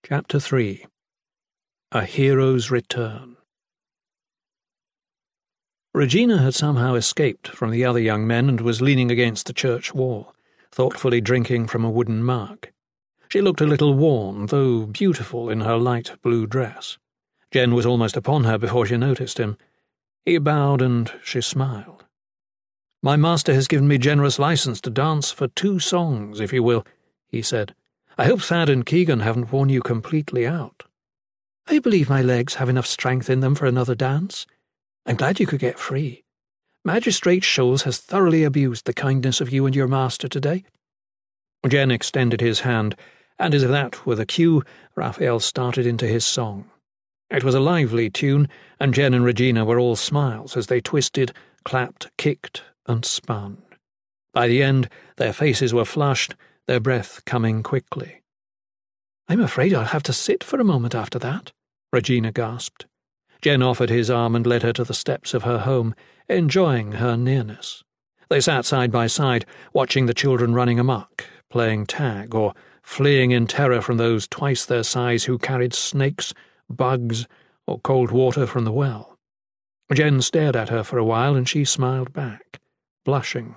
Chapter 3. A Hero's Return. Regina had somehow escaped from the other young men and was leaning against the church wall, thoughtfully drinking from a wooden mug. She looked a little worn, though beautiful in her light blue dress. Jen was almost upon her before she noticed him. He bowed and she smiled. "My master has given me generous license to dance for 2 songs, if you will," he said. "I hope Thad and Keegan haven't worn you completely out." "I believe my legs have enough strength in them for another dance. I'm glad you could get free. Magistrate Scholes has thoroughly abused the kindness of you and your master today." Jen extended his hand, and as if that were the cue, Raphael started into his song. It was a lively tune, and Jen and Regina were all smiles as they twisted, clapped, kicked, and spun. By the end, their faces were flushed, their breath coming quickly. "I'm afraid I'll have to sit for a moment after that," Regina gasped. Jen offered his arm and led her to the steps of her home, enjoying her nearness. They sat side by side, watching the children running amok, playing tag, or fleeing in terror from those twice their size who carried snakes, bugs, or cold water from the well. Jen stared at her for a while, and she smiled back, blushing.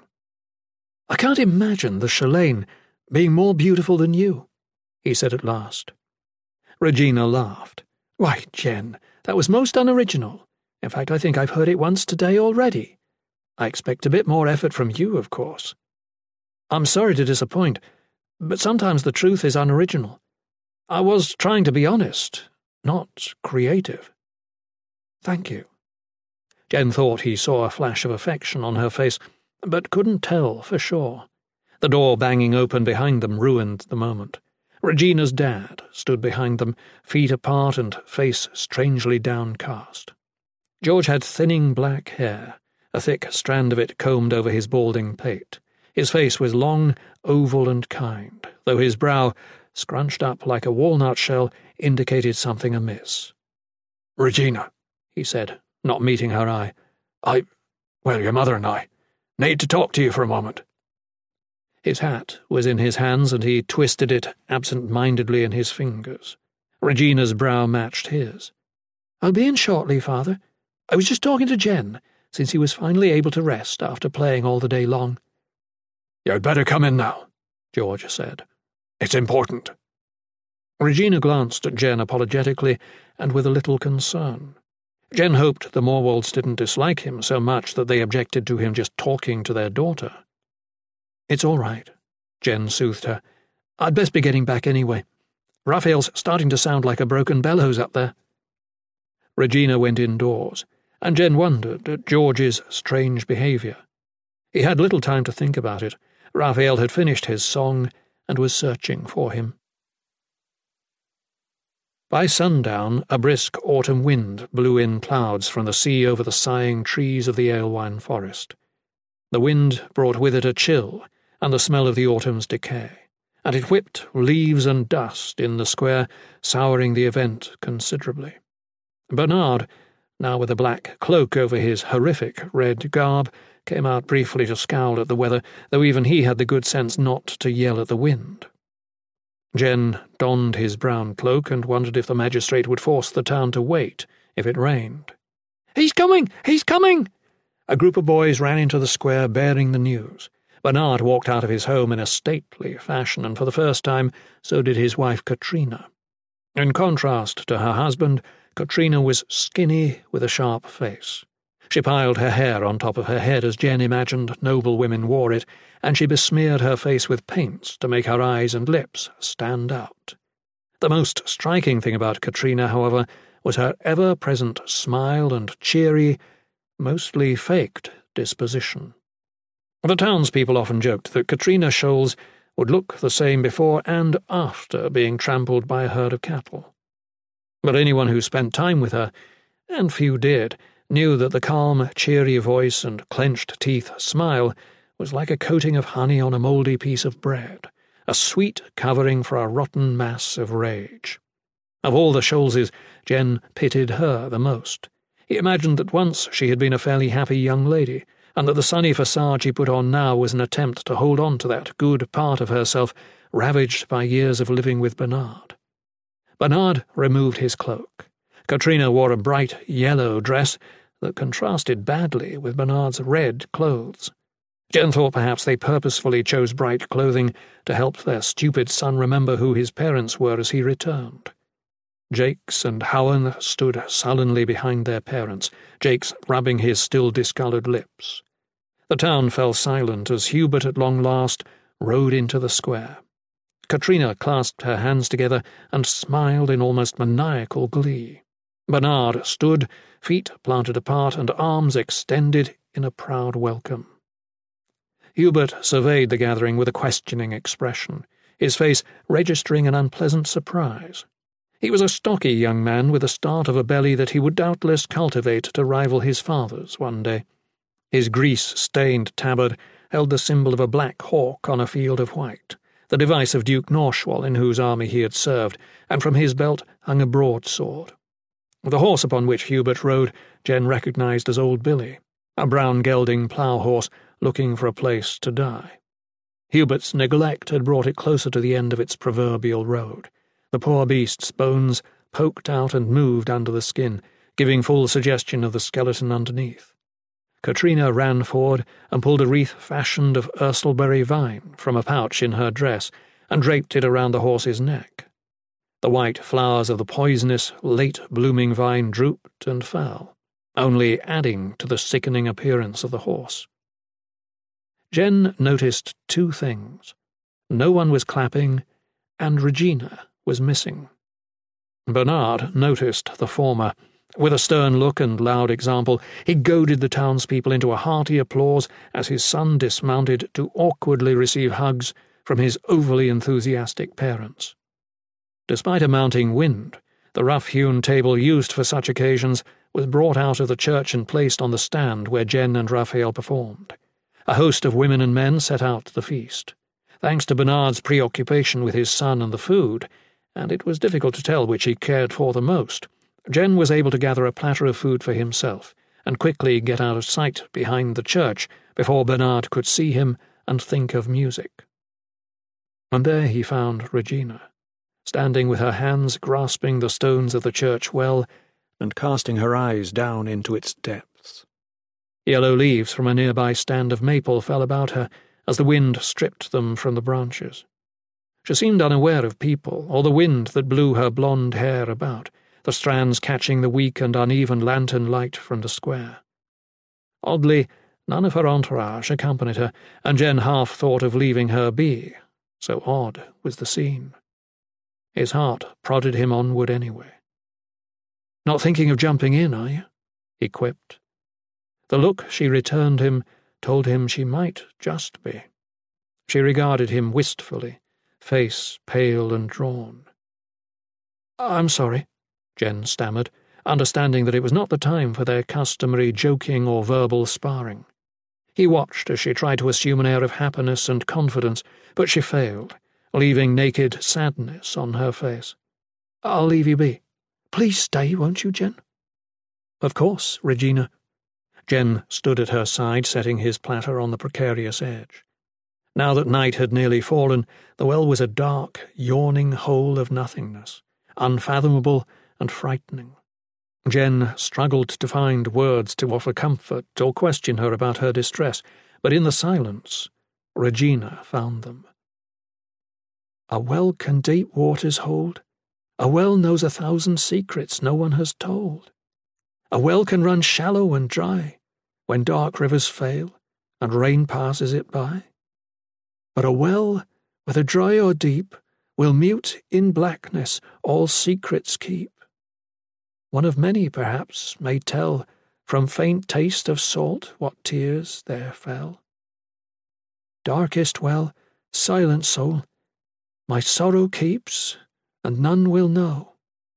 "I can't imagine the Shalane being more beautiful than you," he said at last. Regina laughed. "Why, Jen, that was most unoriginal. In fact, I think I've heard it once today already. I expect a bit more effort from you, of course. I'm sorry to disappoint, but sometimes the truth is unoriginal. I was trying to be honest, not creative." "Thank you." Jen thought he saw a flash of affection on her face, but couldn't tell for sure. The door banging open behind them ruined the moment. Regina's dad stood behind them, feet apart and face strangely downcast. George had thinning black hair, a thick strand of it combed over his balding pate. His face was long, oval and kind, though his brow, scrunched up like a walnut shell, indicated something amiss. "Regina," he said, not meeting her eye, your mother and I need to talk to you for a moment." His hat was in his hands, and he twisted it absent-mindedly in his fingers. Regina's brow matched his. "I'll be in shortly, Father. I was just talking to Jen, since he was finally able to rest after playing all the day long." "You'd better come in now," George said. "It's important." Regina glanced at Jen apologetically and with a little concern. Jen hoped the Morwalds didn't dislike him so much that they objected to him just talking to their daughter. "It's all right," Jen soothed her. "I'd best be getting back anyway. Raphael's starting to sound like a broken bellows up there." Regina went indoors, and Jen wondered at George's strange behaviour. He had little time to think about it. Raphael had finished his song and was searching for him. By sundown, a brisk autumn wind blew in clouds from the sea over the sighing trees of the Alewine forest. The wind brought with it a chill and the smell of the autumn's decay, and it whipped leaves and dust in the square, souring the event considerably. Bernard, now with a black cloak over his horrific red garb, came out briefly to scowl at the weather, though even he had the good sense not to yell at the wind. Jen donned his brown cloak and wondered if the magistrate would force the town to wait if it rained. "He's coming! He's coming!" A group of boys ran into the square bearing the news. Bernard walked out of his home in a stately fashion, and for the first time so did his wife Katrina. In contrast to her husband, Katrina was skinny with a sharp face. She piled her hair on top of her head as Jen imagined noble women wore it, and she besmeared her face with paints to make her eyes and lips stand out. The most striking thing about Katrina, however, was her ever-present smile and cheery, mostly faked disposition. The townspeople often joked that Katrina Scholes would look the same before and after being trampled by a herd of cattle. But anyone who spent time with her, and few did, knew that the calm, cheery voice and clenched teeth smile was like a coating of honey on a mouldy piece of bread, a sweet covering for a rotten mass of rage. Of all the Scholeses, Jen pitied her the most. He imagined that once she had been a fairly happy young lady, and that the sunny facade she put on now was an attempt to hold on to that good part of herself ravaged by years of living with Bernard. Bernard removed his cloak. Katrina wore a bright yellow dress that contrasted badly with Bernard's red clothes. Jen thought perhaps they purposefully chose bright clothing to help their stupid son remember who his parents were as he returned. Jakes and Howen stood sullenly behind their parents, Jakes rubbing his still discoloured lips. The town fell silent as Hubert at long last rode into the square. Katrina clasped her hands together and smiled in almost maniacal glee. Bernard stood, feet planted apart and arms extended in a proud welcome. Hubert surveyed the gathering with a questioning expression, his face registering an unpleasant surprise. He was a stocky young man with the start of a belly that he would doubtless cultivate to rival his father's one day. His grease-stained tabard held the symbol of a black hawk on a field of white, the device of Duke Norshwal in whose army he had served, and from his belt hung a broadsword. The horse upon which Hubert rode Jen recognised as Old Billy, a brown gelding plough horse looking for a place to die. Hubert's neglect had brought it closer to the end of its proverbial road. The poor beast's bones poked out and moved under the skin, giving full suggestion of the skeleton underneath. Katrina ran forward and pulled a wreath fashioned of Urstelberry vine from a pouch in her dress and draped it around the horse's neck. The white flowers of the poisonous, late-blooming vine drooped and fell, only adding to the sickening appearance of the horse. Jen noticed two things. No one was clapping, and Regina was missing. Bernard noticed the former. With a stern look and loud example, he goaded the townspeople into a hearty applause as his son dismounted to awkwardly receive hugs from his overly enthusiastic parents. Despite a mounting wind, the rough-hewn table used for such occasions was brought out of the church and placed on the stand where Jen and Raphael performed. A host of women and men set out the feast. Thanks to Bernard's preoccupation with his son and the food, and it was difficult to tell which he cared for the most, Jen was able to gather a platter of food for himself and quickly get out of sight behind the church before Bernard could see him and think of music. And there he found Regina, standing with her hands grasping the stones of the church well and casting her eyes down into its depths. Yellow leaves from a nearby stand of maple fell about her as the wind stripped them from the branches. She seemed unaware of people or the wind that blew her blonde hair about, the strands catching the weak and uneven lantern light from the square. Oddly, none of her entourage accompanied her, and Jen half thought of leaving her be, so odd was the scene. His heart prodded him onward anyway. "Not thinking of jumping in, are you?" he quipped. The look she returned him told him she might just be. She regarded him wistfully, face pale and drawn. "I'm sorry," Jen stammered, understanding that it was not the time for their customary joking or verbal sparring. He watched as she tried to assume an air of happiness and confidence, but she failed, leaving naked sadness on her face. "I'll leave you be. Please stay, won't you, Jen?" "Of course, Regina." Jen stood at her side, setting his platter on the precarious edge. Now that night had nearly fallen, the well was a dark, yawning hole of nothingness, unfathomable and frightening. Jen struggled to find words to offer comfort or question her about her distress, but in the silence, Regina found them. "A well can deep waters hold. A well knows 1,000 secrets no one has told. A well can run shallow and dry when dark rivers fail and rain passes it by. But a well, whether dry or deep, will mute in blackness all secrets keep. One of many, perhaps, may tell from faint taste of salt what tears there fell. Darkest well, silent soul, my sorrow keeps, and none will know."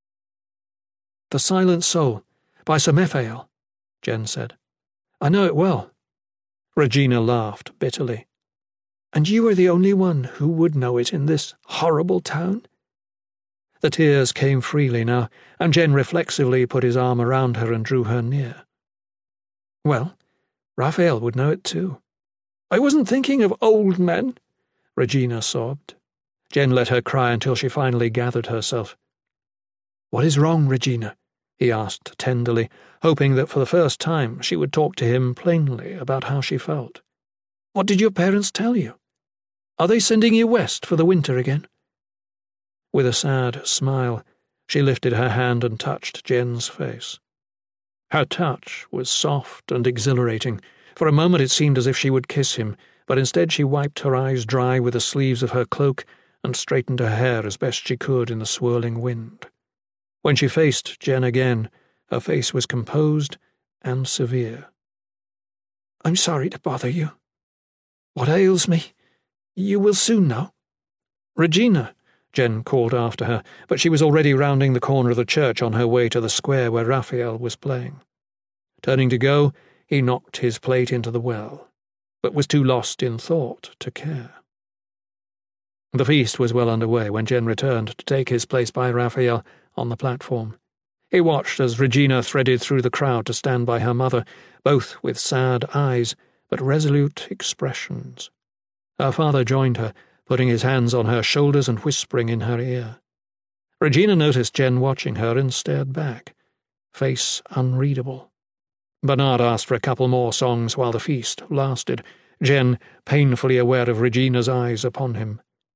"The Silent Soul, by Sir Mephael," Jen said. "I know it well." Regina laughed bitterly. "And you are the only one who would know it in this horrible town?" The tears came freely now, and Jen reflexively put his arm around her and drew her near. "Well, Raphael would know it too." "I wasn't thinking of old men," Regina sobbed. Jen let her cry until she finally gathered herself. "What is wrong, Regina?" he asked tenderly, hoping that for the first time she would talk to him plainly about how she felt. "What did your parents tell you? Are they sending you west for the winter again?" With a sad smile, she lifted her hand and touched Jen's face. Her touch was soft and exhilarating. For a moment it seemed as if she would kiss him, but instead she wiped her eyes dry with the sleeves of her cloak and straightened her hair as best she could in the swirling wind. When she faced Jen again, her face was composed and severe. "I'm sorry to bother you. What ails me? You will soon know." "Regina," Jen called after her, but she was already rounding the corner of the church on her way to the square where Raphael was playing. Turning to go, he knocked his plate into the well, but was too lost in thought to care. The feast was well underway when Jen returned to take his place by Raphael on the platform. He watched as Regina threaded through the crowd to stand by her mother, both with sad eyes but resolute expressions. Her father joined her, putting his hands on her shoulders and whispering in her ear. Regina noticed Jen watching her and stared back, face unreadable. Bernard asked for a couple more songs while the feast lasted, Jen painfully aware of Regina's eyes upon him.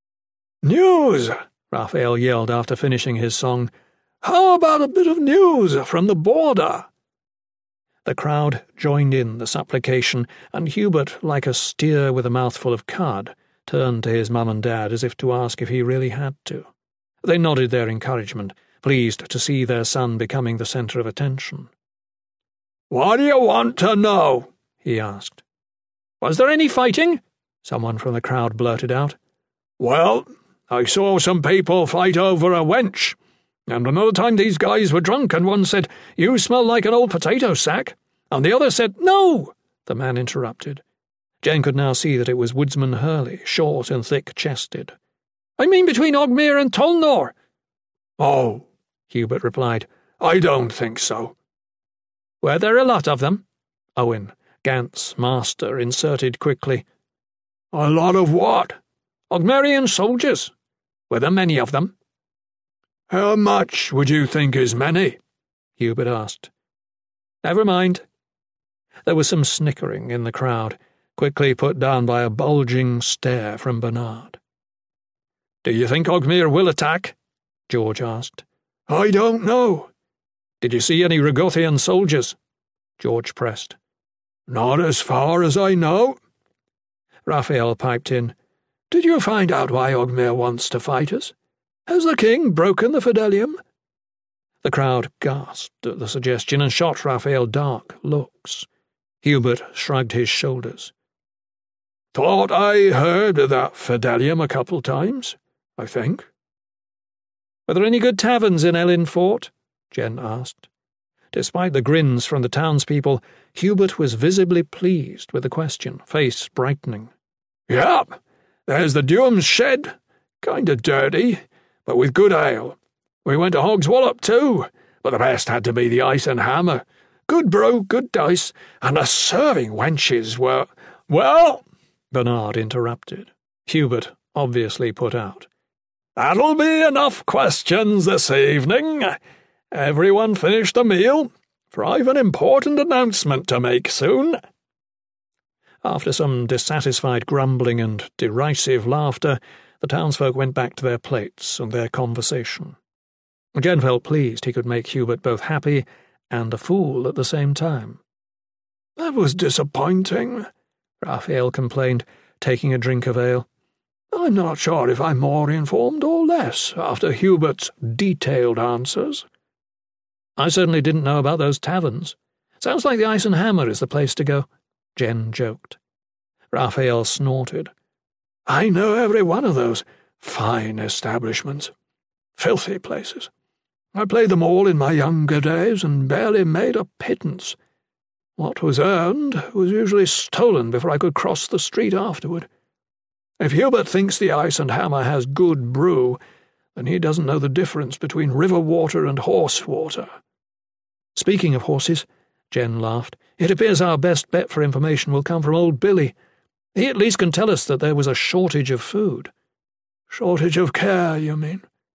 "News!" Raphael yelled after finishing his song. "How about a bit of news from the border?" The crowd joined in the supplication, and Hubert, like a steer with a mouthful of cud, turned to his mum and dad as if to ask if he really had to. They nodded their encouragement, pleased to see their son becoming the centre of attention. "What do you want to know?" he asked. "Was there any fighting?" someone from the crowd blurted out. "Well, I saw some people fight over a wench, and another time these guys were drunk and one said, 'You smell like an old potato sack,' and the other said, 'No,'" the man interrupted. Jen could now see that it was Woodsman Hurley, short and thick-chested. "I mean between Ogmere and Tolnor." "Oh," Hubert replied, "I don't think so." "Were there a lot of them?" Owen, Gant's master, inserted quickly. "A lot of what?" "Ogmerian soldiers. Were there many of them?" "How much would you think is many?" Hubert asked. "Never mind." There was some snickering in the crowd, quickly put down by a bulging stare from Bernard. "Do you think Ogmere will attack?" George asked. "I don't know." "Did you see any Rogothian soldiers?" George pressed. "Not as far as I know." Raphael piped in. "Did you find out why Ogmere wants to fight us? Has the king broken the Fidelium?" The crowd gasped at the suggestion and shot Raphael dark looks. Hubert shrugged his shoulders. "Thought I heard of that Fidelium a couple times, I think." "Were there any good taverns in Ellin Fort?" Jen asked. Despite the grins from the townspeople, Hubert was visibly pleased with the question, face brightening. "Yep, there's the Duum's Shed, kind of dirty, but with good ale. We went to Hog's Wallop too, but the best had to be the Ice and Hammer. Good brew, good dice, and the serving wenches were—" "Well," Bernard interrupted. Hubert obviously put out. "That'll be enough questions this evening. Everyone finished the meal, for I've an important announcement to make soon." After some dissatisfied grumbling and derisive laughter, the townsfolk went back to their plates and their conversation. Jen felt pleased he could make Hubert both happy and a fool at the same time. "That was disappointing," Raphael complained, taking a drink of ale. "I'm not sure if I'm more informed or less after Hubert's detailed answers." "I certainly didn't know about those taverns. Sounds like the Ice and Hammer is the place to go," Jen joked. Raphael snorted. "I know every one of those fine establishments. Filthy places. I played them all in my younger days and barely made a pittance. What was earned was usually stolen before I could cross the street afterward. If Hubert thinks the Ice and Hammer has good brew, then he doesn't know the difference between river water and horse water." "Speaking of horses," Jen laughed, "it appears our best bet for information will come from old Billy. He at least can tell us that there was a shortage of food." "Shortage of care, you mean?"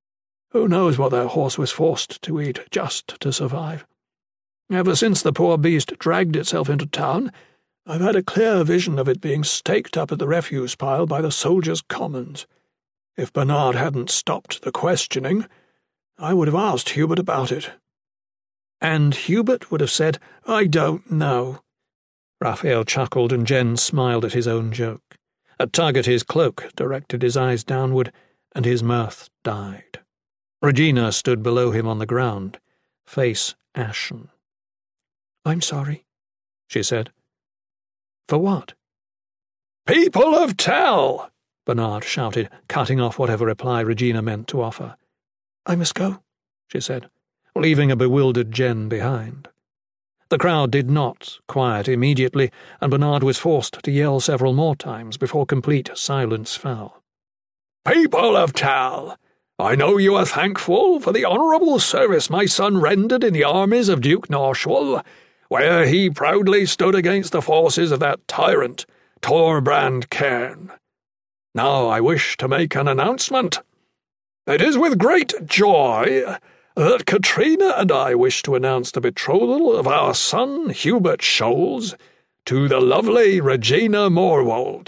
Who knows what that horse was forced to eat just to survive? Ever since the poor beast dragged itself into town, I've had a clear vision of it being staked up at the refuse pile by the soldiers' commons. If Bernard hadn't stopped the questioning, I would have asked Hubert about it. And Hubert would have said, I don't know. Raphael chuckled, and Jen smiled at his own joke. A tug at his cloak directed his eyes downward, and his mirth died. Regina stood below him on the ground, face ashen. I'm sorry, she said. For what? People of Tell! Bernard shouted, cutting off whatever reply Regina meant to offer. I must go, she said, leaving a bewildered Jen behind. The crowd did not quiet immediately, and Bernard was forced to yell several more times before complete silence fell. People of Tell! I know you are thankful for the honourable service my son rendered in the armies of Duke Norshwal, where he proudly stood against the forces of that tyrant, Torbrand Cairn. Now I wish to make an announcement. It is with great joy that Katrina and I wish to announce the betrothal of our son Hubert Scholes to the lovely Regina Morwold.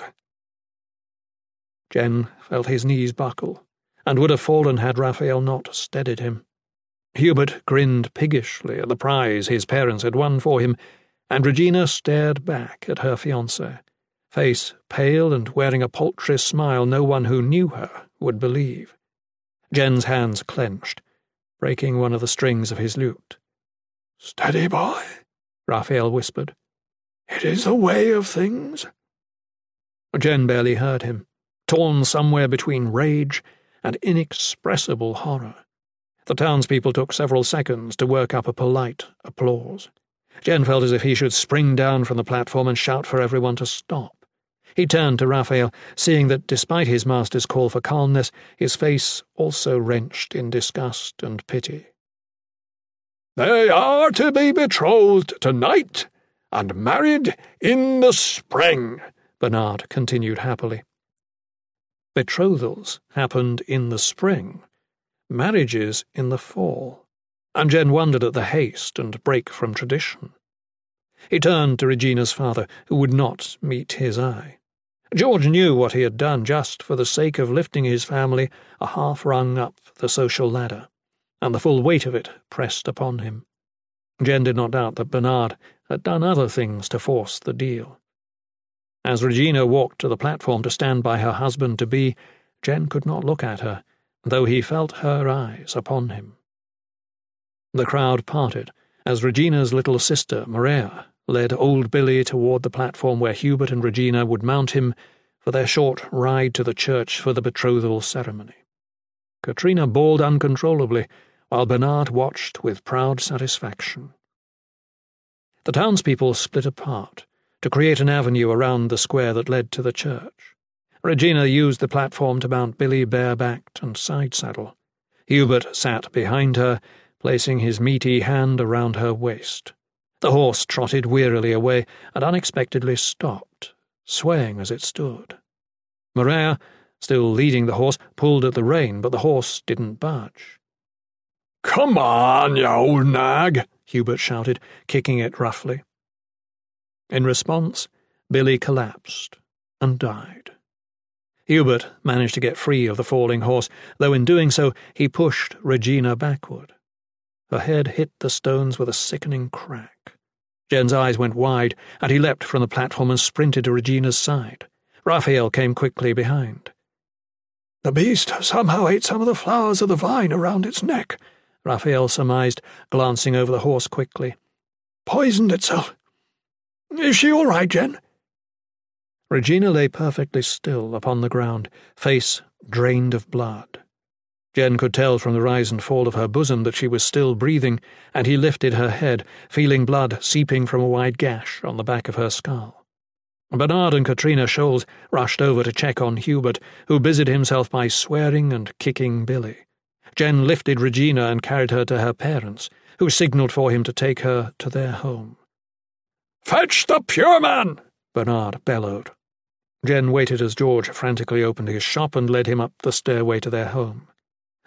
Jen felt his knees buckle, and would have fallen had Raphael not steadied him. Hubert grinned piggishly at the prize his parents had won for him, and Regina stared back at her fiancé, face pale and wearing a paltry smile no one who knew her would believe. Jen's hands clenched, breaking one of the strings of his lute. "Steady, boy," Raphael whispered. "It is the way of things." Jen barely heard him, torn somewhere between rage and inexpressible horror. The townspeople took several seconds to work up a polite applause. Jen felt as if he should spring down from the platform and shout for everyone to stop. He turned to Raphael, seeing that despite his master's call for calmness, his face also wrenched in disgust and pity. "They are to be betrothed tonight and married in the spring," Bernard continued happily. Betrothals happened in the spring, marriages in the fall, and Jen wondered at the haste and break from tradition. He turned to Regina's father, who would not meet his eye. George knew what he had done just for the sake of lifting his family a half rung up the social ladder, and the full weight of it pressed upon him. Jen did not doubt that Bernard had done other things to force the deal. As Regina walked to the platform to stand by her husband-to-be, Jen could not look at her, though he felt her eyes upon him. The crowd parted as Regina's little sister, Maria, led old Billy toward the platform where Hubert and Regina would mount him for their short ride to the church for the betrothal ceremony. Katrina bawled uncontrollably, while Bernard watched with proud satisfaction. The townspeople split apart to create an avenue around the square that led to the church. Regina used the platform to mount Billy barebacked and side-saddle. Hubert sat behind her, placing his meaty hand around her waist. The horse trotted wearily away and unexpectedly stopped, swaying as it stood. Maria, still leading the horse, pulled at the rein, but the horse didn't budge. "Come on, you old nag," Hubert shouted, kicking it roughly. In response, Billy collapsed and died. Hubert managed to get free of the falling horse, though in doing so he pushed Regina backward. Her head hit the stones with a sickening crack. Jen's eyes went wide, and he leapt from the platform and sprinted to Regina's side. Raphael came quickly behind. "The beast somehow ate some of the flowers of the vine around its neck," Raphael surmised, glancing over the horse quickly. "Poisoned itself. Is she all right, Jen?" Regina lay perfectly still upon the ground, face drained of blood. Jen could tell from the rise and fall of her bosom that she was still breathing, and he lifted her head, feeling blood seeping from a wide gash on the back of her skull. Bernard and Katrina Scholes rushed over to check on Hubert, who busied himself by swearing and kicking Billy. Jen lifted Regina and carried her to her parents, who signalled for him to take her to their home. "Fetch the pure man!" Bernard bellowed. Jen waited as George frantically opened his shop and led him up the stairway to their home.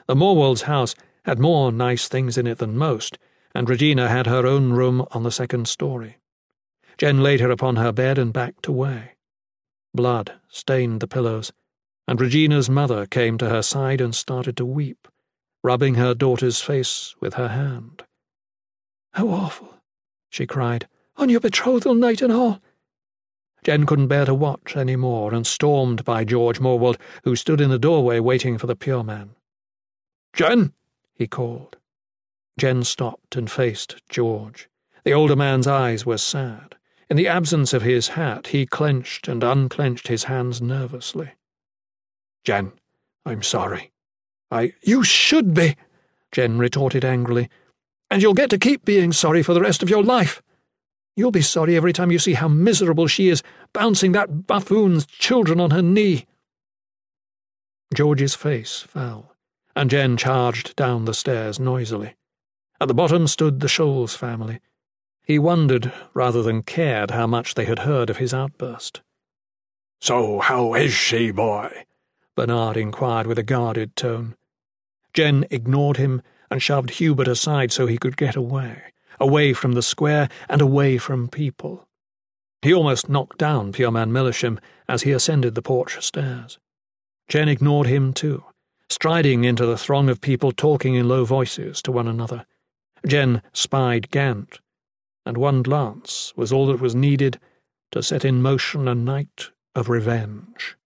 The Morwolds' house had more nice things in it than most, and Regina had her own room on the second story. Jen laid her upon her bed and backed away. Blood stained the pillows, and Regina's mother came to her side and started to weep, rubbing her daughter's face with her hand. "How awful," she cried, "on your betrothal night and all." Jen couldn't bear to watch any more, and stormed by George Morwold, who stood in the doorway waiting for the pure man. "Jen!" he called. Jen stopped and faced George. The older man's eyes were sad. In the absence of his hat, he clenched and unclenched his hands nervously. "Jen, I'm sorry. You should be," Jen retorted angrily. "And you'll get to keep being sorry for the rest of your life. You'll be sorry every time you see how miserable she is, bouncing that buffoon's children on her knee." George's face fell, and Jen charged down the stairs noisily. At the bottom stood the Scholes family. He wondered, rather than cared, how much they had heard of his outburst. "So how is she, boy?" Bernard inquired with a guarded tone. Jen ignored him and shoved Hubert aside so he could get away from the square and away from people. He almost knocked down Pureman Millisham as he ascended the porch stairs. Jen ignored him too, striding into the throng of people talking in low voices to one another. Jen spied Gant, and one glance was all that was needed to set in motion a night of revenge.